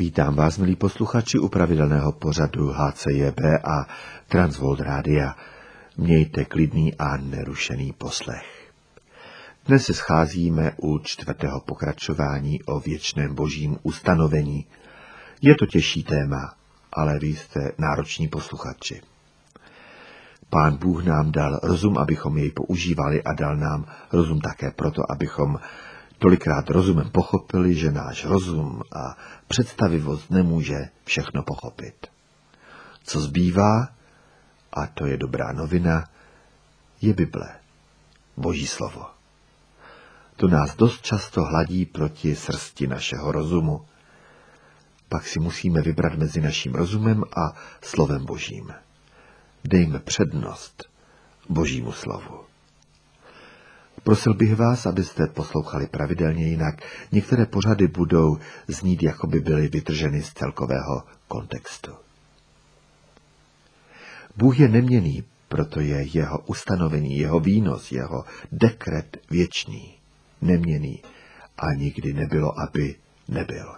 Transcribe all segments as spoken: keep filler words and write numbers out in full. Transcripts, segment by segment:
Vítám vás, milí posluchači, u pravidelného pořadu H C J B a Transworld Rádia. Mějte klidný a nerušený poslech. Dnes se scházíme u čtvrtého pokračování o věčném božím ustanovení. Je to těžší téma, ale vy jste nároční posluchači. Pán Bůh nám dal rozum, abychom jej používali, a dal nám rozum také proto, abychom tolikrát rozumem pochopili, že náš rozum a představivost nemůže všechno pochopit. Co zbývá, a to je dobrá novina, je Bible, Boží slovo. To nás dost často hladí proti srsti našeho rozumu. Pak si musíme vybrat mezi naším rozumem a slovem Božím. Dejme přednost Božímu slovu. Prosil bych vás, abyste poslouchali pravidelně, jinak některé pořady budou znít, jako by byly vytrženy z celkového kontextu. Bůh je neměnný, proto je jeho ustanovení, jeho výnos, jeho dekret věčný, neměnný a nikdy nebylo, aby nebyl.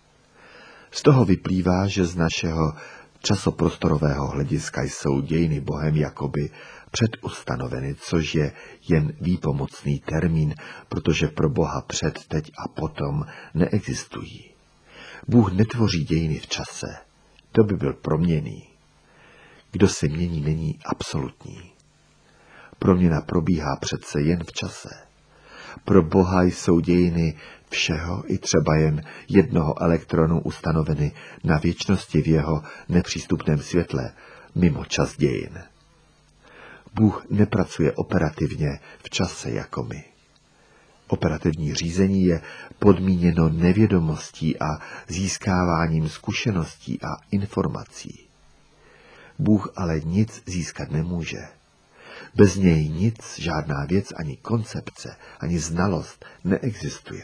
Z toho vyplývá, že z našeho časoprostorového hlediska jsou dějiny Bohem jakoby předustanoveny, což je jen výpomocný termín, protože pro Boha před, teď a potom neexistují. Bůh netvoří dějiny v čase, to by byl proměnný. Kdo se mění, není absolutní. Proměna probíhá přece jen v čase. Pro Boha jsou dějiny všeho i třeba jen jednoho elektronu ustanoveny na věčnosti v jeho nepřístupném světle, mimo čas dějin. Bůh nepracuje operativně v čase jako my. Operativní řízení je podmíněno nevědomostí a získáváním zkušeností a informací. Bůh ale nic získat nemůže. Bez něj nic, žádná věc, ani koncepce, ani znalost neexistuje.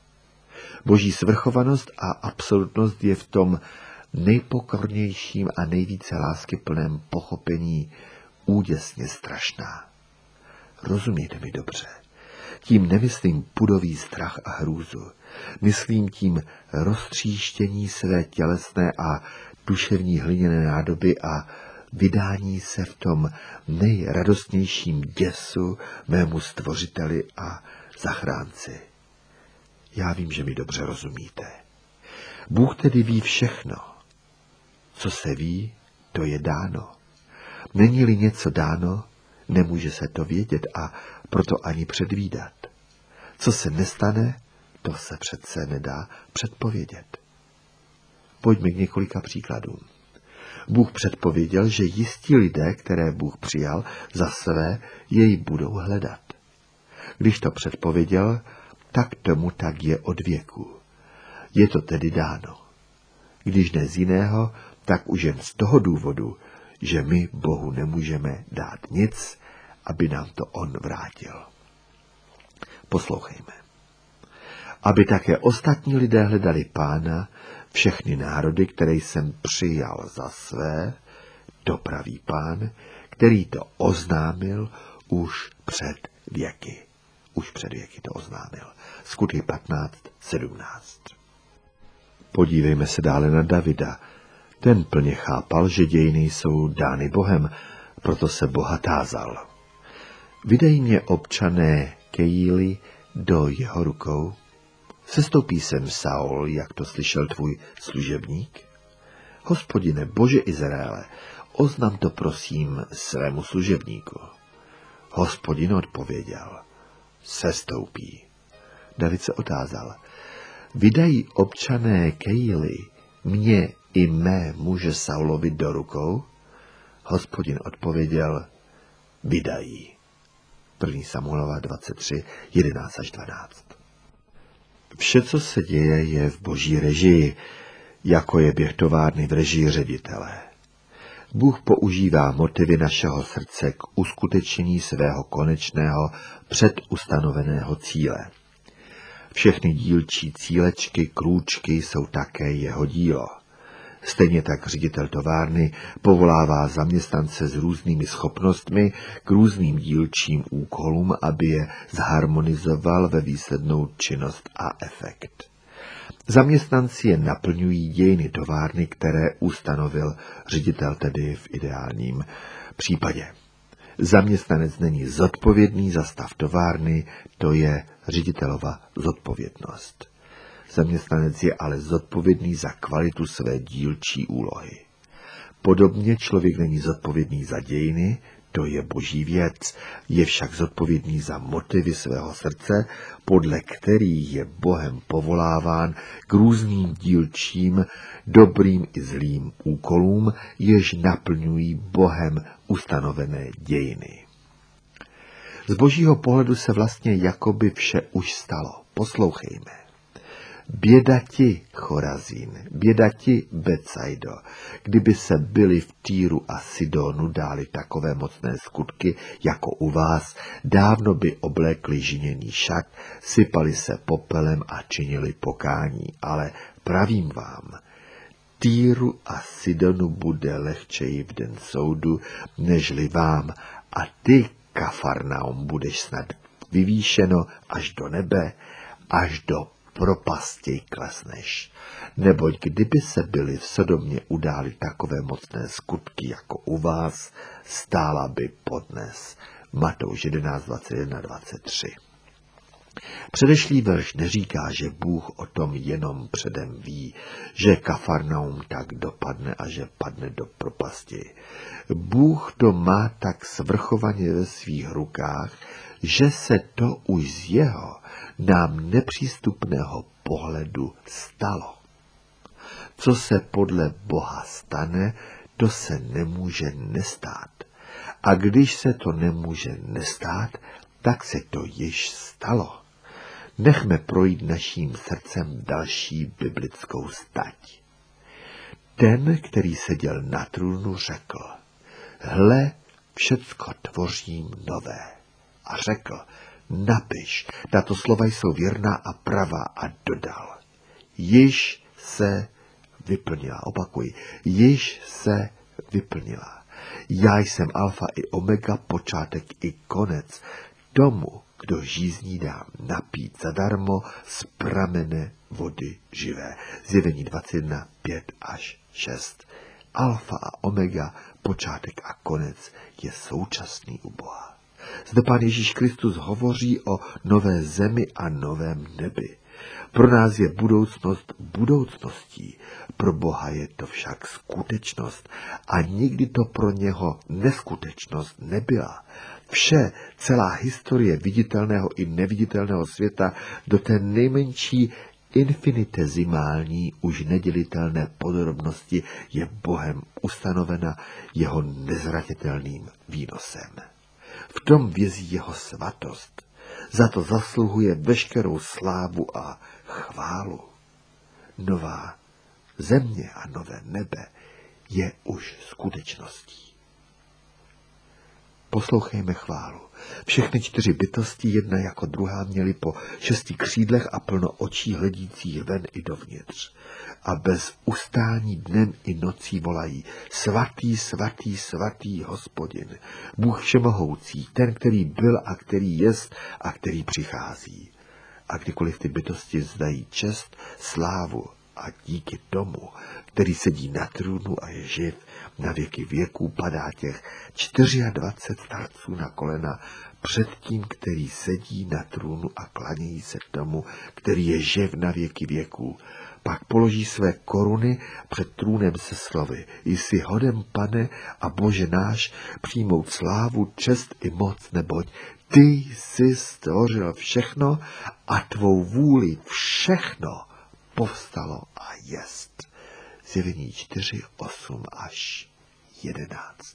Boží svrchovanost a absolutnost je v tom nejpokornějším a nejvíce láskyplném pochopení úděsně strašná. Rozumíte mi dobře? Tím nemyslím pudový strach a hrůzu. Myslím tím roztříštění své tělesné a duševní hliněné nádoby a vydání se v tom nejradostnějším děsu mému stvořiteli a zachránci. Já vím, že mi dobře rozumíte. Bůh tedy ví všechno. Co se ví, to je dáno. Není-li něco dáno, nemůže se to vědět a proto ani předvídat. Co se nestane, to se přece nedá předpovědět. Pojďme k několika příkladům. Bůh předpověděl, že jistí lidé, které Bůh přijal za své, jej budou hledat. Když to předpověděl, tak tomu tak je od věku. Je to tedy dáno. Když ne z jiného, tak už jen z toho důvodu, že my Bohu nemůžeme dát nic, aby nám to on vrátil. Poslouchejme. Aby také ostatní lidé hledali Pána, všechny národy, které jsem přijal za své, to praví Pán, který to oznámil už před věky. Už před věky to oznámil. Skutky patnáct sedmnáct. Podívejme se dále na Davida. Ten plně chápal, že dějiny jsou dány Bohem, proto se Boha tázal. Vydej mě, občané Kejíli, do jeho rukou. Sestoupí sem Saul, jak to slyšel tvůj služebník? Hospodine, Bože Izraele, oznam to prosím svému služebníku. Hospodin odpověděl, sestoupí. David se otázal, vydají občané Kejíli mě i mé muže Saulovi do rukou? Hospodin odpověděl, vydají. první Samuelova dvacet tři, jedenáct až dvanáct. Vše, co se děje, je v Boží režii, jako je běh továrny v režii ředitele. Bůh používá motivy našeho srdce k uskutečnění svého konečného předustanoveného cíle. Všechny dílčí cílečky, krůčky jsou také jeho dílo. Stejně tak ředitel továrny povolává zaměstnance s různými schopnostmi k různým dílčím úkolům, aby je zharmonizoval ve výslednou činnost a efekt. Zaměstnanci je naplňují dějiny továrny, které ustanovil ředitel, tedy v ideálním případě. Zaměstnanec není zodpovědný za stav továrny, to je ředitelova zodpovědnost. Zaměstnanec je ale zodpovědný za kvalitu své dílčí úlohy. Podobně člověk není zodpovědný za dějiny, to je boží věc, je však zodpovědný za motivy svého srdce, podle kterých je Bohem povoláván k různým dílčím, dobrým i zlým úkolům, jež naplňují Bohem ustanovené dějiny. Z božího pohledu se vlastně jakoby vše už stalo. Poslouchejme. Běda ti, Chorazín, běda ti, Becajdo, kdyby se byli v Týru a Sidonu dáli takové mocné skutky, jako u vás, dávno by oblékli žiněný šat, sypali se popelem a činili pokání, ale pravím vám, Týru a Sidonu bude lehčeji v den soudu, nežli vám, a ty, Kafarnaum, budeš snad vyvýšeno až do nebe, až do propasti klesneš. Neboť kdyby se byli v Sodomě událi takové mocné skutky jako u vás, stála by podnes. Matouš jedenáct, dvacet jedna, dvacet tři. Předešlý verš neříká, že Bůh o tom jenom předem ví, že Kafarnaum tak dopadne a že padne do propasti. Bůh to má tak svrchovaně ve svých rukách, že se to už z jeho nám nepřístupného pohledu stalo. Co se podle Boha stane, to se nemůže nestát. A když se to nemůže nestát, tak se to již stalo. Nechme projít naším srdcem další biblickou stať. Ten, který seděl na trůnu, řekl: Hle, všecko tvořím nové. A řekl: Napiš, tato slova jsou věrná a pravá, a dodal: Již se vyplnila. Opakuji, již se vyplnila. Já jsem alfa i omega, počátek i konec. Tomu, kdo žízní, dám napít zadarmo z pramene vody živé. Zjevení dvacet jedna, pět až šest. Alfa a omega, počátek a konec, je současný u Boha. Zde Pán Ježíš Kristus hovoří o nové zemi a novém nebi. Pro nás je budoucnost budoucností, pro Boha je to však skutečnost a nikdy to pro něho neskutečnost nebyla. Vše, celá historie viditelného i neviditelného světa do té nejmenší infinitezimální, už nedělitelné podrobnosti je Bohem ustanovena jeho nezratitelným výnosem. V tom vězí jeho svatost. Za to zasluhuje veškerou slávu a chválu. Nová země a nové nebe je už skutečností. Poslouchejme chválu. Všechny čtyři bytosti, jedna jako druhá, měly po šesti křídlech a plno očí hledících ven i dovnitř. A bez ustání dnem i nocí volají: Svatý, svatý, svatý Hospodin, Bůh všemohoucí, ten, který byl a který jest a který přichází. A kdykoliv ty bytosti vzdají čest, slávu a díky tomu, který sedí na trůnu a je živ, na věky věků padá těch dvacet čtyři starců na kolena před tím, který sedí na trůnu, a klanějí se tomu, který je živ na věky věků. Pak položí své koruny před trůnem se slovy: Jsi hoden, Pane a Bože náš, přijmout slávu, čest i moc, neboť ty jsi stvořil všechno a tvou vůli všechno povstalo a jest. Zjevení čtyři, osm až jedenáct.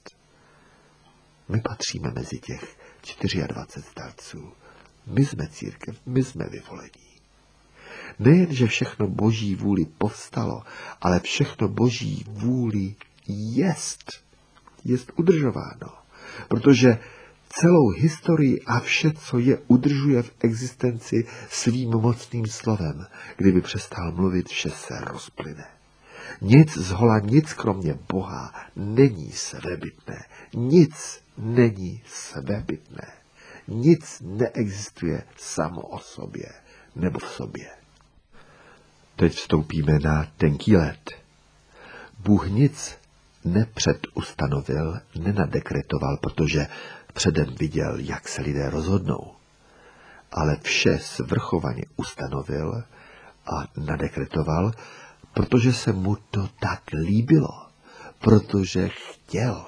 My patříme mezi těch dvacet čtyři starců. My jsme církev, my jsme vyvolení. Nejen, že všechno boží vůli povstalo, ale všechno boží vůli jest. Jest udržováno. Protože celou historii a vše, co je, udržuje v existenci svým mocným slovem. Kdyby přestal mluvit, vše se rozplyne. Nic zhola, nic kromě Boha není svébytné. Nic není svébytné. Nic neexistuje samo o sobě nebo v sobě. Teď vstoupíme na tenký led. Bůh nic nepředustanovil, nenadekretoval, protože předem viděl, jak se lidé rozhodnou. Ale vše svrchovaně ustanovil a nadekretoval, protože se mu to tak líbilo, protože chtěl.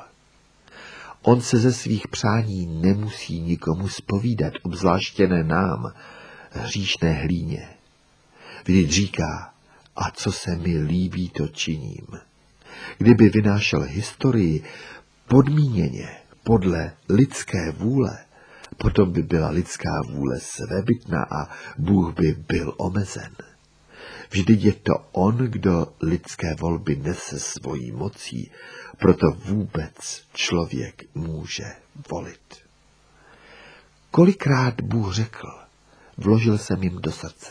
On se ze svých přání nemusí nikomu zpovídat, obzvláště ne nám, hříšné hlíně. Vždyť říká, a co se mi líbí, to činím. Kdyby vynášel historii podmíněně podle lidské vůle, potom by byla lidská vůle svébytná a Bůh by byl omezen. Vždyť je to on, kdo lidské volby nese svojí mocí, proto vůbec člověk může volit. Kolikrát Bůh řekl, vložil jsem jim do srdce.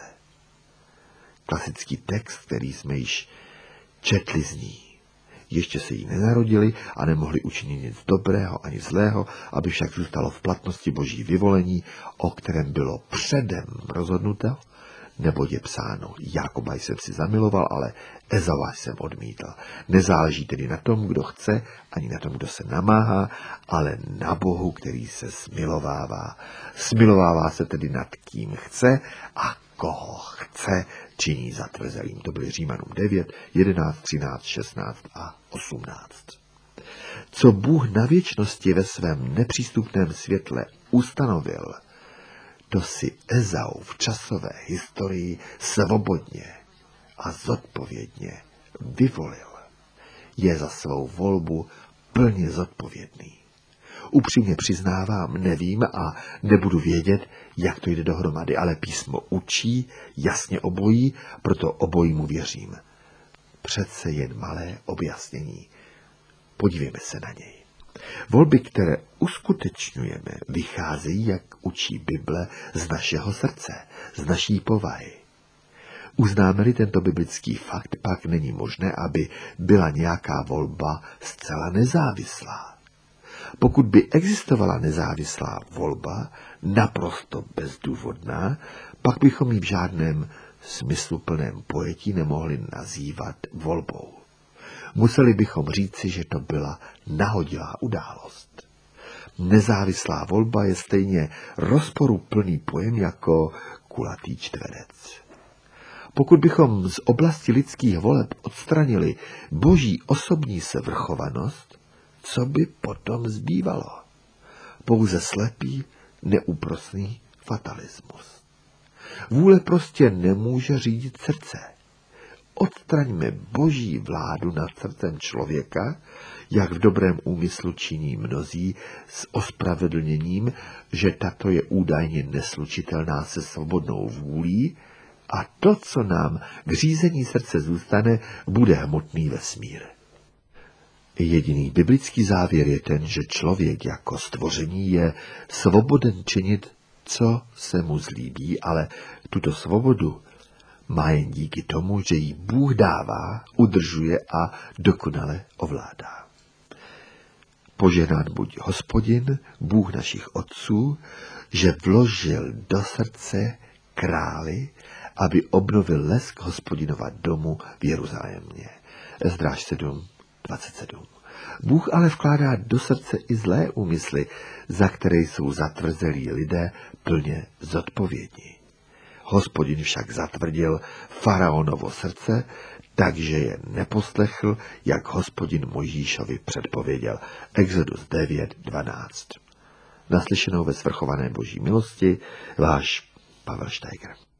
Klasický text, který jsme již četli zní. Ještě se jí nenarodili a nemohli učinit nic dobrého ani zlého, aby však zůstalo v platnosti boží vyvolení, o kterém bylo předem rozhodnuto, neboť je psáno, Jákoba jsem si zamiloval, ale Ezava jsem odmítl. Nezáleží tedy na tom, kdo chce, ani na tom, kdo se namáhá, ale na Bohu, který se smilovává. Smilovává se tedy nad kým chce a koho chce, činí zatvrzelým. To byly Římanům devět, jedenáct, třináct, šestnáct a osmnáct. Co Bůh na věčnosti ve svém nepřístupném světle ustanovil, to si Ezau v časové historii svobodně a zodpovědně vyvolil. Je za svou volbu plně zodpovědný. Upřímně přiznávám, nevím a nebudu vědět, jak to jde dohromady, ale písmo učí jasně obojí, proto obojímu věřím. Přece jen malé objasnění. Podívejme se na něj. Volby, které uskutečňujeme, vycházejí, jak učí Bible, z našeho srdce, z naší povahy. Uznáme-li tento biblický fakt, pak není možné, aby byla nějaká volba zcela nezávislá. Pokud by existovala nezávislá volba, naprosto bezdůvodná, pak bychom ji v žádném smysluplném pojetí nemohli nazývat volbou. Museli bychom říci, že to byla nahodilá událost. Nezávislá volba je stejně rozporuplný pojem jako kulatý čtverec. Pokud bychom z oblasti lidských voleb odstranili boží osobní svrchovanost, co by potom zbývalo? Pouze slepý, neúprosný fatalismus. Vůle prostě nemůže řídit srdce. Odstraňme boží vládu nad srdcem člověka, jak v dobrém úmyslu činí mnozí, s ospravedlněním, že tato je údajně neslučitelná se svobodnou vůlí, a to, co nám k řízení srdce zůstane, bude hmotný vesmír. Jediný biblický závěr je ten, že člověk jako stvoření je svoboden činit, co se mu zlíbí, ale tuto svobodu má jen díky tomu, že ji Bůh dává, udržuje a dokonale ovládá. Požehnán buď Hospodin, Bůh našich otců, že vložil do srdce králi, aby obnovil lesk Hospodinova domu v Jeruzalémě. Ezdráž sedm, dvacet sedm. Bůh ale vkládá do srdce i zlé úmysly, za které jsou zatvrzelí lidé plně zodpovědní. Hospodin však zatvrdil faraonovo srdce, takže je neposlechl, jak Hospodin Mojžíšovi předpověděl. Exodus devět, dvanáct. Naslyšenou ve svrchované boží milosti, váš Pavel Steiger.